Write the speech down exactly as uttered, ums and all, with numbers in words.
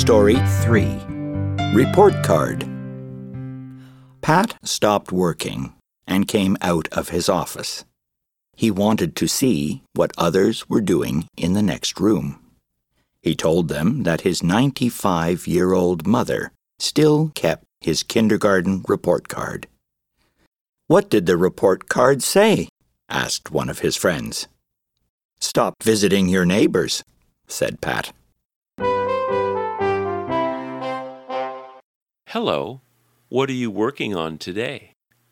Story three. Report Card. Pat stopped working and came out of his office. He wanted to see what others were doing in the next room. He told them that his ninety-five-year-old mother still kept his kindergarten report card. "What did the report card say?" asked one of his friends. "Stop visiting your neighbors," said Pat. Hello, what are you working on today?